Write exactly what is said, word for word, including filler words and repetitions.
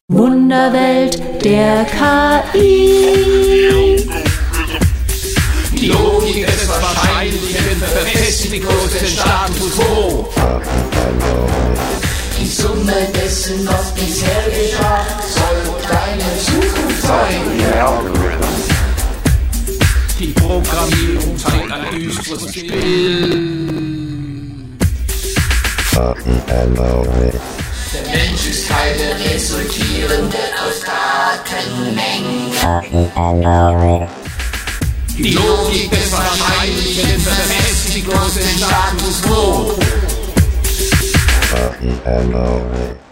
Wunderwelt der K I. Die Logik des Wahrscheinlichen verfestigt den Status quo. Die Summe dessen, was bisher geschah, soll deine Zukunft sein. Die Programmierung zeigt ein düsteres Bild. Der Mensch ist keine resultierende aus Datenmengen. Die Logik des Wahrscheinlichen verfestigt den Status quo.